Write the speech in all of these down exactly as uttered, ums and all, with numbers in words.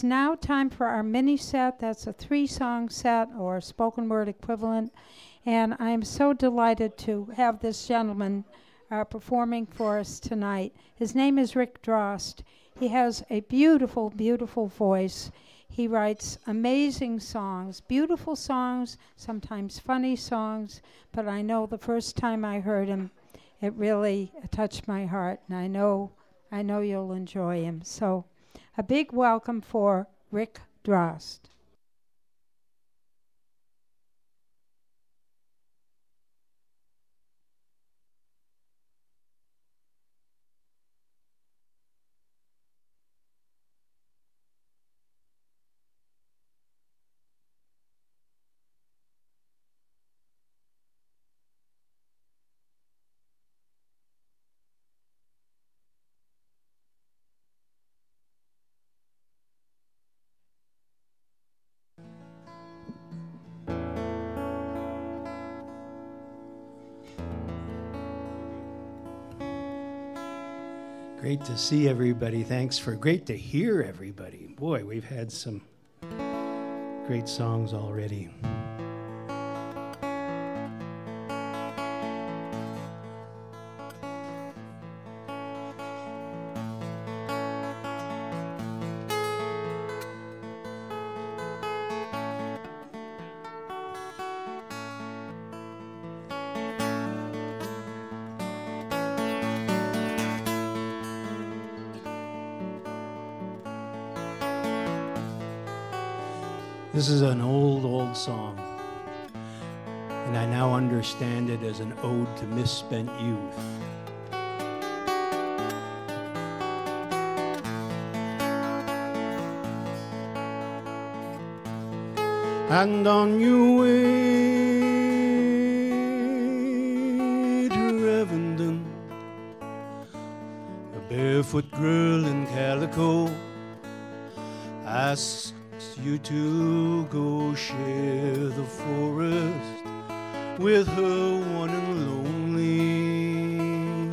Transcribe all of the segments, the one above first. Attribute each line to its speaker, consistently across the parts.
Speaker 1: now time for our mini set. That's a three-song set or spoken word equivalent. And I'm so delighted to have this gentleman uh, performing for us tonight. His name is Rick Drost. He has a beautiful, beautiful voice. He writes amazing songs, beautiful songs, sometimes funny songs. But I know the first time I heard him, it really touched my heart. And I know, I know you'll enjoy him. So a big welcome for Rick Drost.
Speaker 2: Great to see everybody. Thanks for great to hear everybody. Boy, we've had some great songs already. This is an old, old song, and I now understand it as an ode to misspent youth. And on your way to Revendon, a barefoot girl in calico asks you to go share the forest with her one and lonely.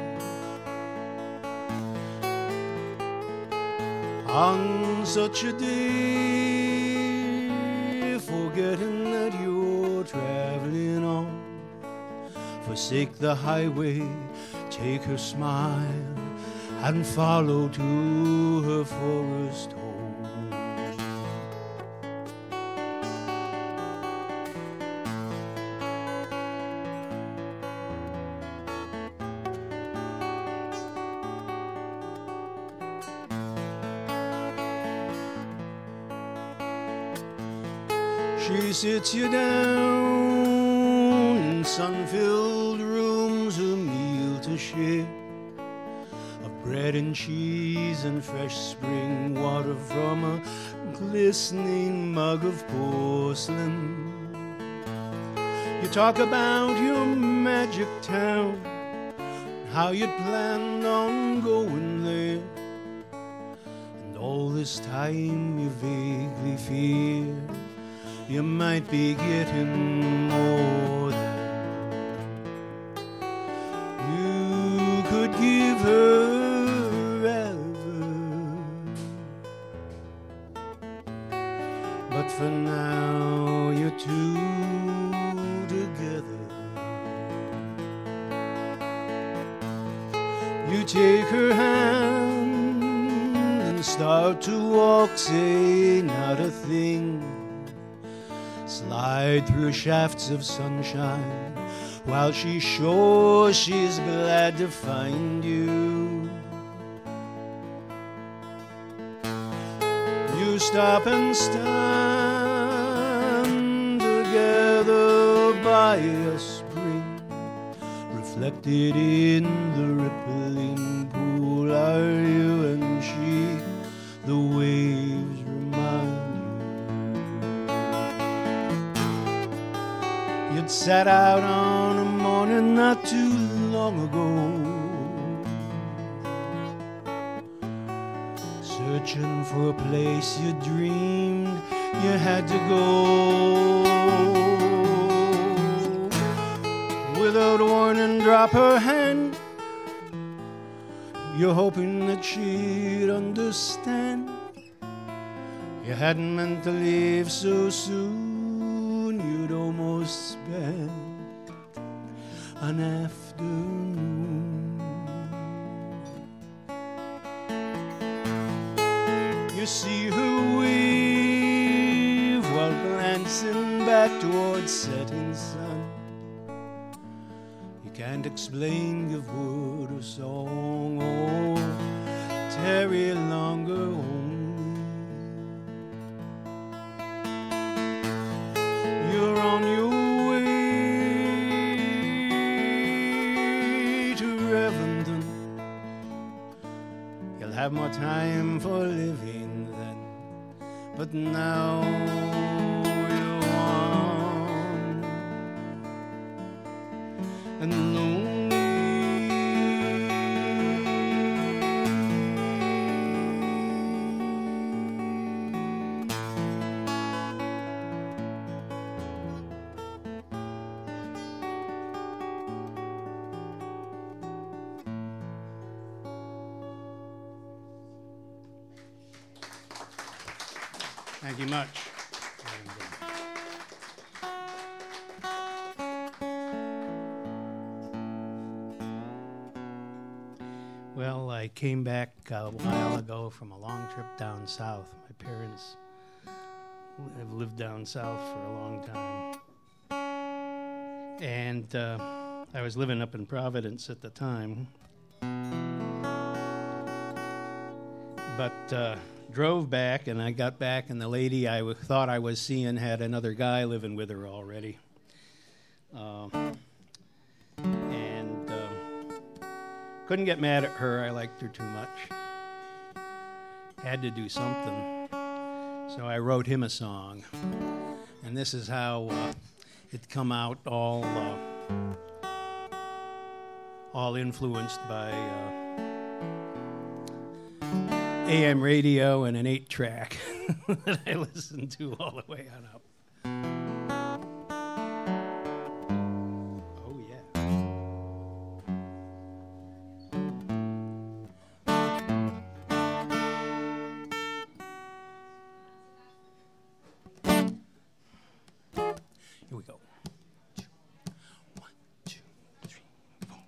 Speaker 2: On such a day, forgetting that you're traveling on, forsake the highway, take her smile, and follow to her forest home. She sits you down in sun-filled rooms, a meal to share of bread and cheese and fresh spring water from a glistening mug of porcelain. You talk about your magic town, how you'd planned on going there, and all this time you vaguely fear you might be getting more than you could give her ever. But for now you're two together. You take her hand and start to walk, say not a thing. Slide through shafts of sunshine while she's sure she's glad to find you. You stop and stand together by a spring, reflected in the rippling pool. Are you and she the waves remind you? You'd set out on a morning not too long ago, searching for a place you dreamed you had to go. Without warning, drop her hand. You're hoping that she'd understand You hadn't meant to leave so soon. You'd almost spent an afternoon. You see her wave while glancing back towards setting sun. You can't explain, give word or song, or tarry longer home. You're on your way to Revendon. You'll have more time for living then, but now you're on and lonely. Thank you much. Well, I came back a while ago from a long trip down south. My parents have lived down south for a long time. And uh, I was living up in Providence at the time. But uh, drove back, and I got back, and the lady I w- thought I was seeing had another guy living with her already. Uh, and uh, couldn't get mad at her. I liked her too much. Had to do something. So I wrote him a song. And this is how uh, it come out, all uh, all influenced by uh, A M radio and an eight track that I listened to all the way on up. Oh, yeah. Here we go. One, two, three, four.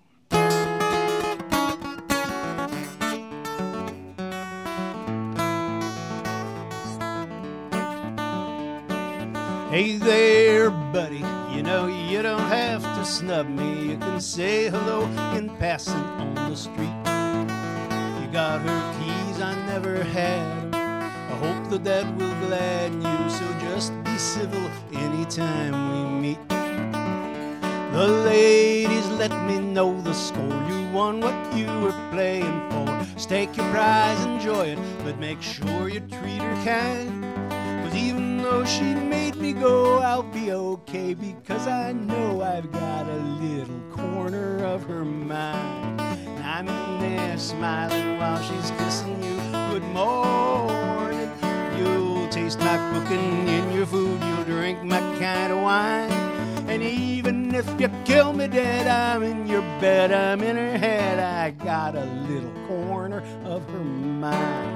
Speaker 2: Hey there, buddy, you know you don't have to snub me. You can say hello in passing on the street. You got her keys, I never had. I hope that that will gladden you, so just be civil anytime we meet. The ladies let me know the score. You won what you were playing for. Stake your prize, enjoy it, but make sure you treat her kind. Even though she made me go, I'll be okay, because I know I've got a little corner of her mind. And I'm in there smiling while she's kissing you. Good morning. You'll taste my cooking in your food. You'll drink my kind of wine. And even if you kill me dead, I'm in your bed, I'm in her head. I got a little corner of her mind.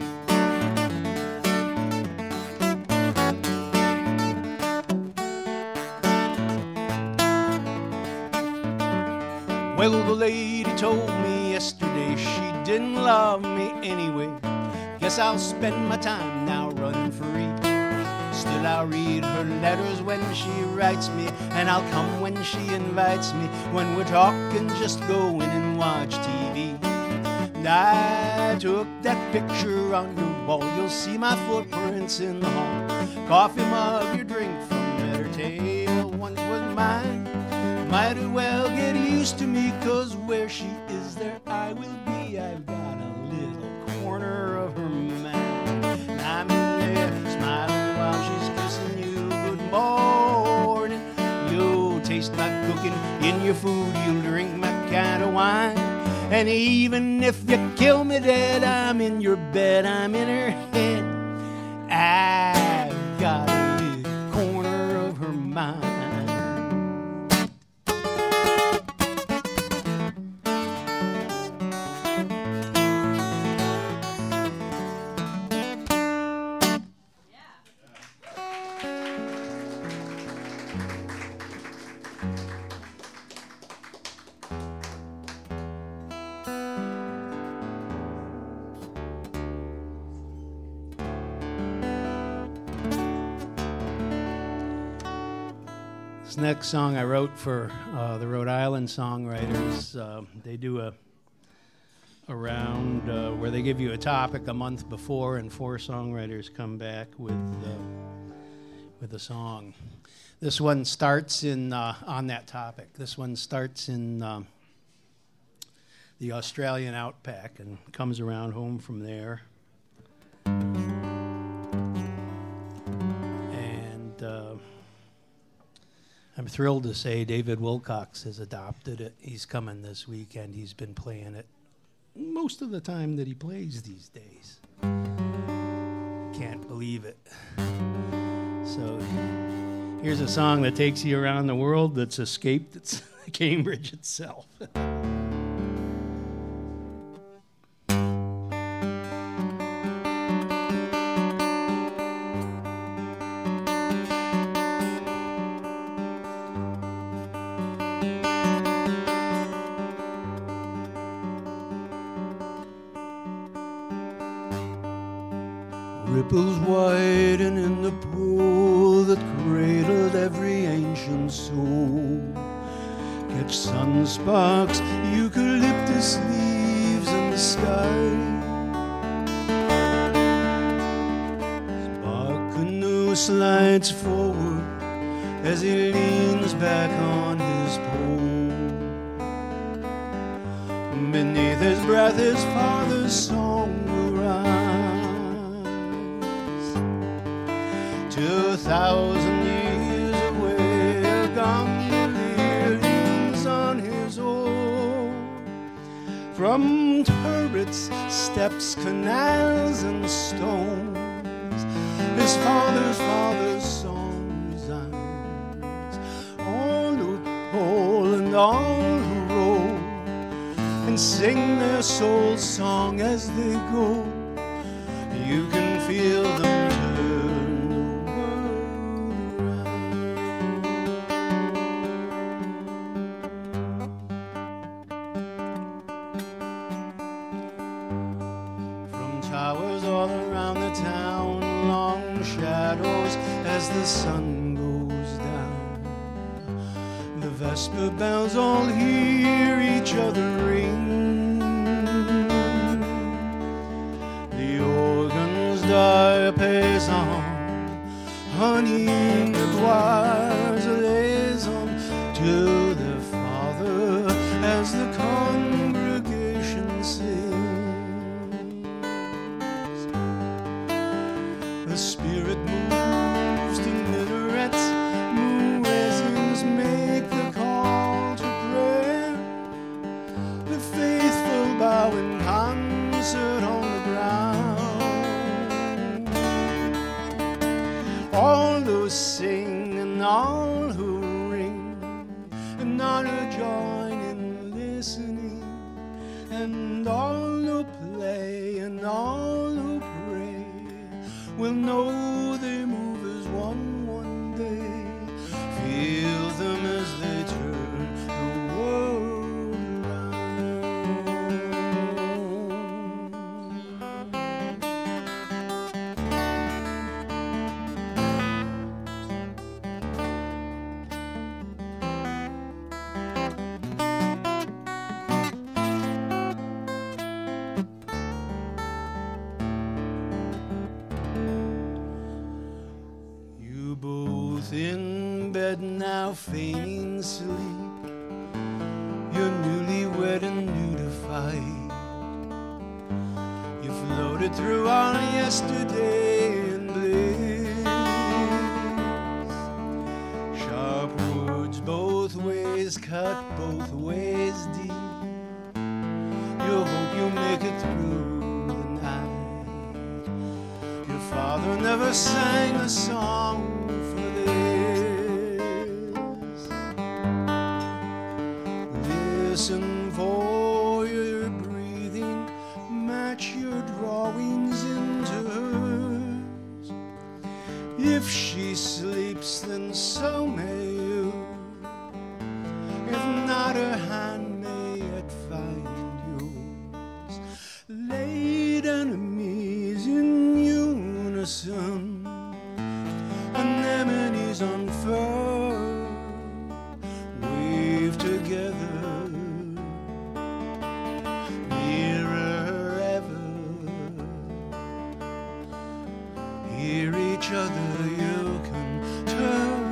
Speaker 2: Well, the lady told me yesterday she didn't love me anyway. Guess I'll spend my time now running free. Still I'll read her letters when she writes me, and I'll come when she invites me. When we're talking, just go in and watch T V. And I took that picture on your wall. You'll see my footprints in the hall. Coffee mug, your drink from better table once was mine. Might as well get used to me, 'cause where she is, there I will be. I've got a little corner of her mind. And I'm in there smiling while she's kissing you. Good morning. You'll taste my cooking in your food. You'll drink my kind of wine. And even if you kill me dead, I'm in your bed, I'm in her head. I've got a little corner of her mind. This next song I wrote for uh, the Rhode Island songwriters. Uh, they do a a round uh, where they give you a topic a month before, and four songwriters come back with uh, with a song. This one starts in uh, on that topic. This one starts in um, the Australian outback and comes around home from there. And uh, I'm thrilled to say David Wilcox has adopted it. He's coming this weekend. He's been playing it most of the time that he plays these days. Can't believe it. So here's a song that takes you around the world that's escaped its Cambridge itself.
Speaker 3: Ripples widen in the pool that cradled every ancient soul. Catch sunsparks, eucalyptus leaves in the sky. Spark canoe slides forward as he leans back on his pole. Beneath his breath his father's song will rise. Two thousand years away, a gondolier leans on his oar. From turrets, steps, canals, and stones, his father's father's song resounds. All who pull and all who row and sing their soul song as they go. You can feel them turn. As the sun goes down, the vesper bells all hear each other ring. The organ's diapase on, honeying the choirs a liaison to their father as the congregation sings. The spirit moves. Make the call to prayer. The faithful bow in concert on the ground. All who sing and all who ring and all who join in listening, and all who play and all who pray will know they move as one one day. Feel them as they turn the world around. You both in bed now, feigning sleep. You're newlywed and new to fight. You floated through our yesterday in bliss. Sharp words both ways, cut both ways deep. You hope you make it through the night. Your father never sang a song for this. Listen for your breathing, match your drawings into hers. If she sleeps, then so may you. If not, her hand may yet find yours. Late enemies in unison, anemones unfurled. hear each other, you can turn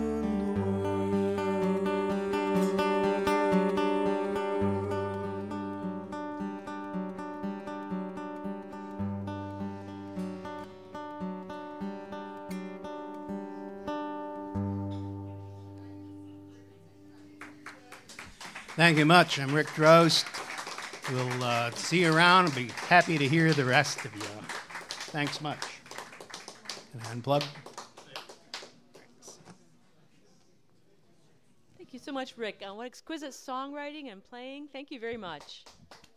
Speaker 2: Thank you much. I'm Rick Drost. We'll uh, see you around and be happy to hear the rest of you. Thanks much. Can I unplug?
Speaker 4: Thank you so much, Rick. Uh, what exquisite songwriting and playing. Thank you very much.